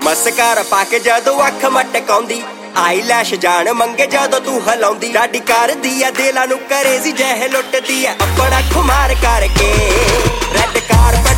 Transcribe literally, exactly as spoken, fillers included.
ਮਸਕਾਰ ਪਾ ਕੇ ਜਦੋਂ ਅੱਖ ਮਟਕਾਉਂਦੀ, ਆਈ ਲੈਸ਼ ਜਾਣ ਮੰਗੇ ਜਦੋਂ ਤੂੰ ਹਲਾਉਂਦੀ। ਡਾਡੀ ਕਰਦੀ ਆ ਦਿਲਾਂ ਨੂੰ ਕਰੇਜ਼ੀ ਜਿਹੇ ਲੁੱਟਦੀ ਆ ਆਪਣਾ ਖੁਮਾਰ ਕਰਕੇ। Red carpet